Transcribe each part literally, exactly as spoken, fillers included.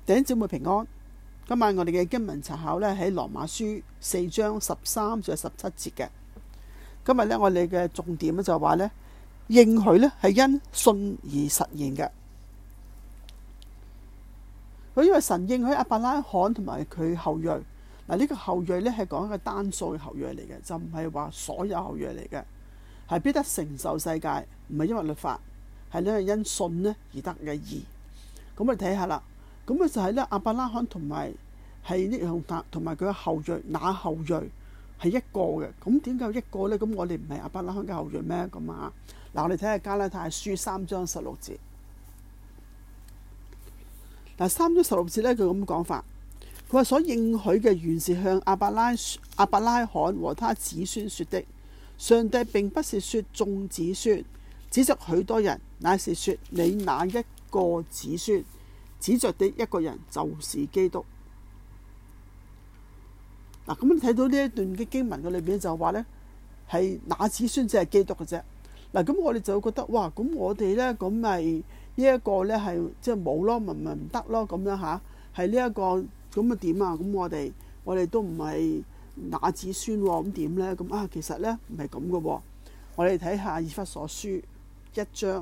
弟兄姊妹平安。今晚我哋嘅經文查考呢，喺羅馬書四章十三至十七節嘅。今日呢，我哋嘅重點咧就話呢，應許呢係因信而實現嘅。佢因為神應許亞伯拉罕同埋佢後裔，嗱、這、呢個後裔呢係講一個單數嘅後裔嚟嘅，就唔係話所有後裔嚟嘅，係必得承受世界，唔係因為律法，係呢因信呢而得嘅義。咁我哋睇下啦。咁啊就係咧，亞伯拉罕同埋係呢樣同埋佢嘅後裔，那後裔係一個嘅。咁點解有一個咧？咁我哋唔係亞伯拉罕嘅後裔咩？咁啊，嗱，我哋睇下加拉太書三章十六節。嗱，三章十六節咧，佢咁講法，佢話所應許嘅原是向亞伯拉亞伯拉罕和他子孫說的。上帝並不是說眾子孫，指着許多人，乃是說你那一個子孫。指着的一個人就是基督。嗱，咁你睇到呢一段嘅經文嘅裏邊就話呢係那子孫只係基督嘅啫。嗱，咁我哋就會覺得哇，咁我哋呢，咁咪呢一個呢係即係冇咯，咪咪唔得咯，咁樣吓，係呢一個咁啊點啊？咁我哋我哋都唔係那子孫喎，咁點呢？咁啊，其實呢唔係咁嘅喎。我哋睇下以弗所書一章。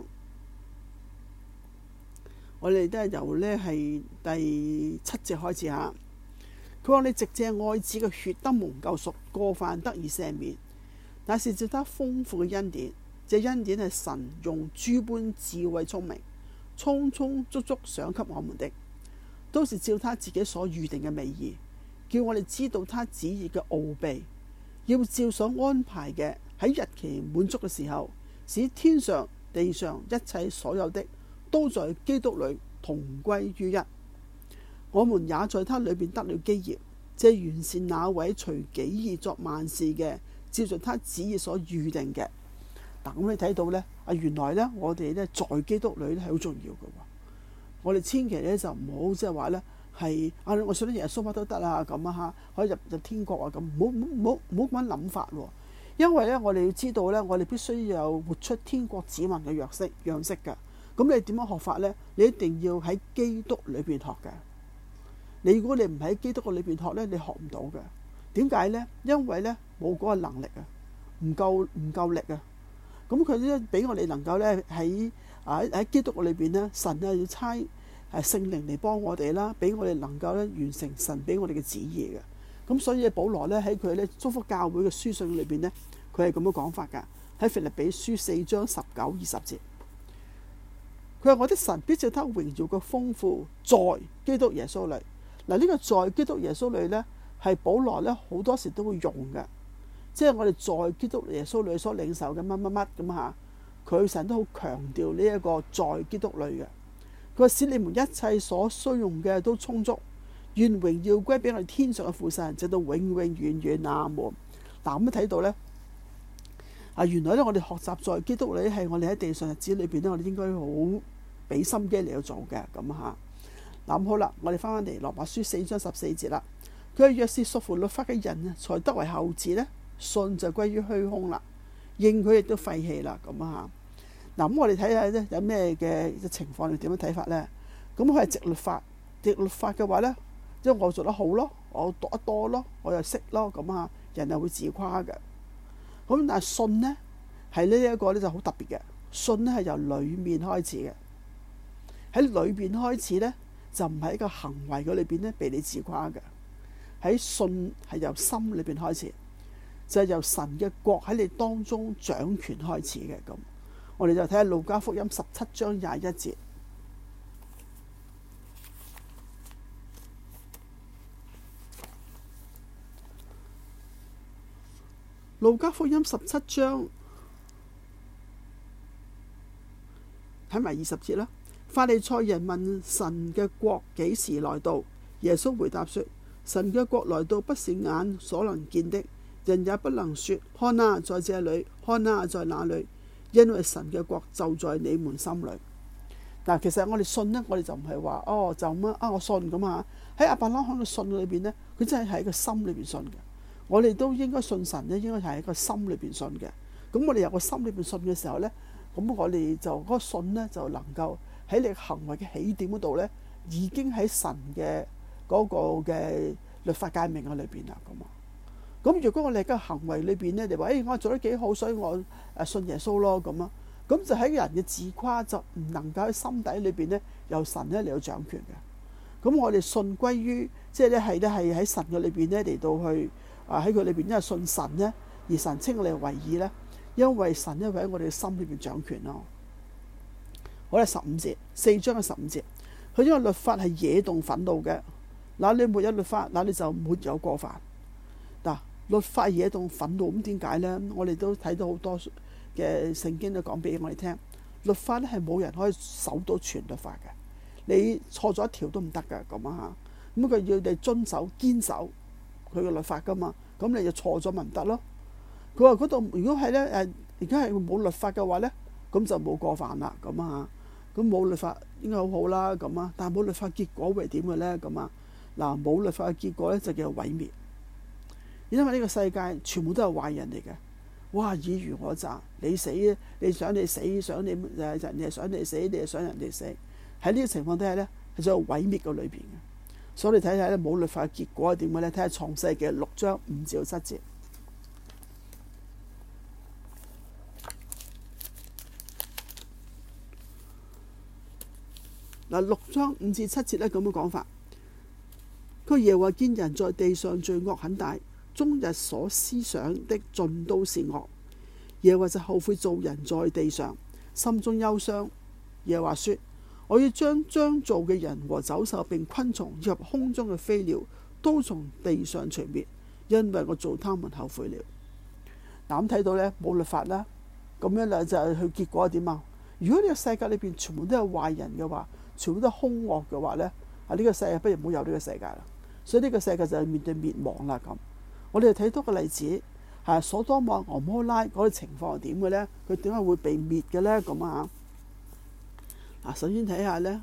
我哋都係由呢係第七節開始吓。佢話你藉借愛子嘅血得蒙救贖，過犯得以赦免，那是照他豐富嘅恩典。這恩典係神用諸般智慧聰明，充充足足賞給我們的，都是照他自己所預定嘅美意，叫我哋知道他旨意嘅奧秘，要照所安排嘅喺日期滿足嘅時候，使天上地上一切所有的都在基督裏同歸於一。我們也在他裏邊得了基業，這原是那位隨己意作萬事嘅，照着他旨意所預定嘅。嗱，咁你睇到呢，啊，原來呢，我哋呢在基督裏咧係好重要嘅。我哋千祈咧就唔好即係話呢係啊，我信得耶穌乜都得啦咁啊吓，可以入入天國啊咁，唔好唔好唔好咁樣諗法。因為呢，我哋要知道呢，我哋必須有活出天國子民嘅樣式樣式嘅。咁你點樣學法呢？你一定要喺基督裏邊學嘅。你如果你唔喺基督嘅裏邊學呢，你學唔到嘅。點解呢？因為呢，冇嗰個能力啊，唔夠唔夠力啊。咁佢咧俾我哋能夠呢喺啊喺基督嘅裏邊呢，神啊要差誒聖靈嚟幫我哋啦，俾我哋能夠咧完成神俾我哋嘅旨意嘅。咁所以保羅呢，喺佢咧祝福教會嘅書信裏邊呢，佢係咁樣講法噶。喺腓立比書四章十九二十節。佢話我的神必照他榮耀嘅豐富，在基督耶穌裏。嗱，呢個在基督耶穌裏呢，係保羅呢好多時都會用嘅，即係我哋在基督耶穌裏所領受嘅乜乜乜咁吓。佢成日都好強調呢一個在基督裏嘅。佢話使你們一切所需用嘅都充足，願榮耀歸俾我哋天上嘅父神，直到永永遠遠。阿門。嗱，咁睇到呢。啊，原來咧，我哋學習在基督裏係我哋喺地上日子裏邊咧，我哋應該好俾心機嚟去做嘅咁吓。嗱，咁好啦，我哋翻返嚟羅馬書四章十四節啦。佢話若是屬乎律法嘅人啊，才得為後嗣呢，信就歸於虛空啦，應佢亦都廢棄啦咁吓。嗱，咁我哋睇下咧有咩嘅情況，你點樣睇法咧？咁佢係直律法，直律法嘅話咧，即係我做得好咯，我讀得多咯，我又識咯咁吓，人係會自誇嘅。咁但係信呢，係呢一個咧就好特別嘅，信呢係由裏面開始嘅，喺裏邊開始呢，就唔係一個行為嘅裏邊咧被你自誇嘅，喺信係由心裏邊開始，就係由神嘅國喺你當中掌權開始嘅。咁我哋就睇下路加福音十七章廿一節。路加福音十七章睇埋二十節啦。法利賽人問神嘅國幾時來到？耶穌回答說：神嘅國來到，不是眼所能見的，人也不能說看啊在這裏，看啊在那裏，因為神嘅國就在你們心裏。嗱，其實我哋信呢，我哋就唔係話哦就咁啊，我信咁啊。喺亞伯拉罕嘅信裏邊呢，佢真係喺個心裏邊信嘅。我哋都應該信神咧，應該係喺個心裏邊信嘅。咁我哋有個心裏邊信嘅時候呢，咁我哋就嗰個信呢，就能夠喺你行為嘅起點嗰度呢， 已經喺神嘅嗰個嘅律法誡命喺裏邊啦。咁啊，咁如果我哋嘅行為裏邊咧，你話誒我做得幾好，所以我誒信耶穌咯咁啊，咁就喺人嘅自誇，就唔能夠喺心底裏邊咧由神咧嚟到掌權嘅。咁我哋信歸於即係咧係咧係喺神嘅裏邊咧嚟到去啊喺佢裏邊，因為信神咧而神稱我哋為義咧，因為神咧喺我哋嘅心裏邊掌權咯。好啦，十五節四章嘅十五節，佢因為律法係惹動憤怒嘅，嗱你沒有律法，嗱你就沒有過犯。嗱，律法惹動憤怒，咁點解咧？我哋都睇到好多嘅聖經都講俾我哋聽，律法咧係冇人可以守到全律法嘅，你錯咗一條都唔得噶咁啊嚇。咁佢要你遵守堅守佢嘅律法噶嘛，咁你就錯咗咪唔得咯。佢話嗰度如果係咧誒，而家係冇律法嘅話咧，咁就冇過犯啦咁啊。咁冇律法應該好好啦咁啊，但係冇律法結果會係點嘅咧咁啊？嗱，冇律法嘅結果咧就叫毀滅，因為呢個世界全部都係壞人嚟嘅。哇！爾虞我詐，你死你想你死，想你誒人哋想你死，你係想人哋死。喺呢個情況底下咧，係在毀滅嘅裏邊嘅。所以你睇睇咧，冇律法嘅結果係點嘅咧？睇下創世記六章五至七節。嗱，六章五至七節咧咁嘅講法，佢耶和華見人在地上罪惡很大，終日所思想的盡都是惡。耶和華就後悔造人在地上，心中憂傷。耶和華說：我要將將造嘅人和走獸並昆蟲以及空中嘅飛鳥都從地上除滅，因為我造他們後悔了。嗱，咁睇到咧冇律法啦，咁樣咧就係佢結果係點啊？如果呢個世界裏邊全部都係壞人嘅話，全部都係兇惡嘅話咧，啊呢個世界不如唔好有呢個世界啦。所以呢個世界就係面對滅亡啦。咁我哋睇多個例子，係所多瑪、蛾摩拉嗰啲情況係點嘅咧？佢點解會被滅嘅咧？咁啊嗱，首先睇下咧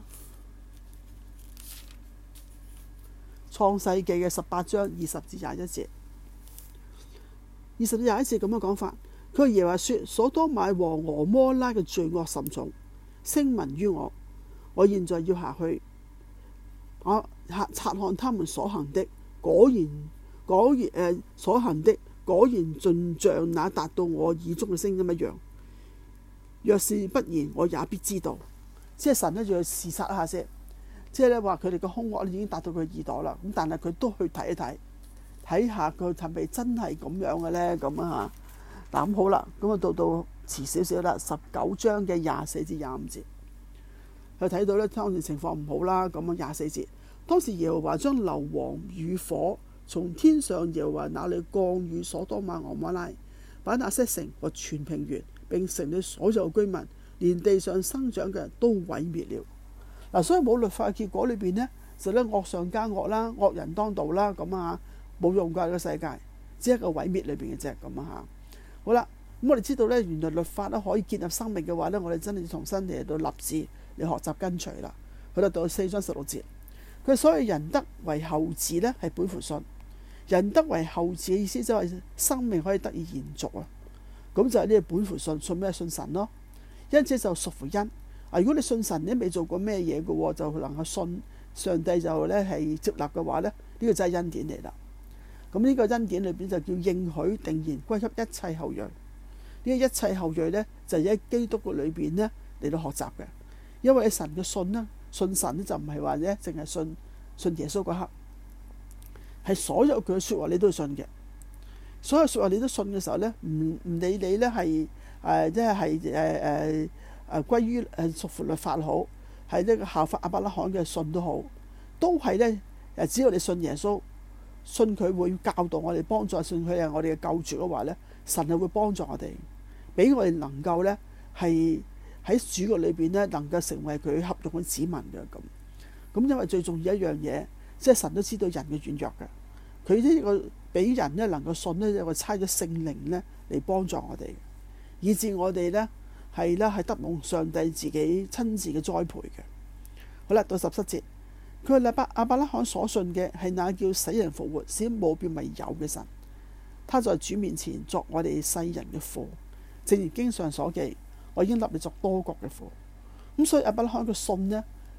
創世記嘅十八章二十至廿一節，二十至廿一節咁樣講法。佢耶和華說：所多瑪和蛾摩拉嘅罪惡甚重，聲聞於我。我現在要下去，我察察看他們所行的，果然果然誒、呃、所行的果然盡像那達到我耳中嘅聲音一樣。若是不然，我也必知道。即係神咧，就要視察一下先。即係咧話佢哋嘅兇惡已經達到佢耳朵啦。咁但係佢都去睇一睇，睇下佢係咪真係咁樣嘅咧？咁啊嚇嗱，咁好啦，咁啊到到遲少少啦，十九章嘅廿四至廿五節。佢睇到咧，當時情況唔好啦。咁啊，廿四節，當時耶和華將硫磺與火從天上耶和華那裏降與所多瑪、蛾摩拉，把那些城和全平原並城裏所有居民，連地上生長嘅都毀滅了。嗱、啊，所以冇律法嘅結果裏邊呢，就咧惡上加惡啦，惡人當道啦。咁啊，冇用㗎，呢個世界只係一個毀滅裏邊嘅啫。咁啊嚇，好啦，咁我哋知道咧，原來律法咧可以建立生命嘅話咧，我哋真係要重新嚟到立志。你學習跟隨啦，去到到四章十六節，佢所謂人得為後嗣呢係本乎信，人得為後嗣嘅意思就係生命可以得以延續啊。咁就係呢個本乎信，信咩？信神咯。因此就屬乎恩啊。如果你信神，你未做過咩嘢嘅，就能夠信上帝就咧係接納嘅話咧，呢、這個就係恩典嚟啦。咁呢個恩典裏邊就叫應許定然歸給一切後裔。呢、這個一切後裔咧就係喺基督嘅裏邊咧嚟到學習嘅。因為神嘅信呢，信神咧就唔係話咧淨係信信耶穌嗰刻，係所有佢嘅說話你都要信嘅。所有說話你都信嘅時候咧，唔唔理你咧係誒即係係誒誒誒歸於誒屬乎律法好，係呢個效法亞伯拉罕嘅信都好，都係咧誒只要你信耶穌，信佢會教導我哋，幫助，信佢係我哋嘅救主嘅話咧，神係會幫助我哋，俾我哋能夠咧係。喺主嘅裏邊咧，能夠成為佢合用嘅子民嘅咁。咁因為最重要一樣嘢，即係神都知道人嘅軟弱嘅。佢呢個俾人咧能夠信咧，有個差咗聖靈咧嚟幫助我哋，以致我哋咧係咧係得蒙上帝自己親自嘅栽培嘅。好啦，到十七節，佢話亞伯亞伯拉罕所信嘅係那叫死人復活、使無變為有嘅神。他在主面前作我哋世人嘅父，正如經上所記。我已經立你作多國嘅父，咁所以亞伯拉罕嘅信呢，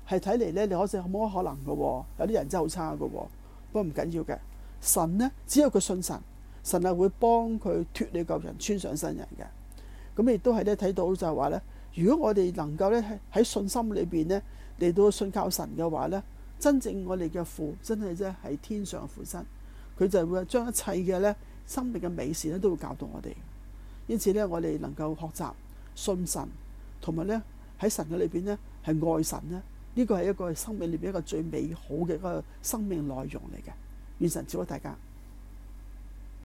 係睇嚟咧，你可能冇乜可能嘅喎。有啲人真係好差嘅喎，不過唔緊要嘅。神呢，只有佢信神，神係會幫佢脫離舊人，穿上新人嘅。咁亦都係咧睇到就係話咧，如果我哋能夠咧喺信心裏邊咧嚟到信靠神嘅話咧，真正我哋嘅父真係啫係天上父親，佢就會將一切嘅咧生命嘅美事咧都會教導我哋。因此咧，我哋能夠學習信神，同埋咧喺神嘅裏邊咧係愛神咧，呢個係一個生命裏邊一個最美好嘅一個生命內容嚟嘅。願神祝福大家。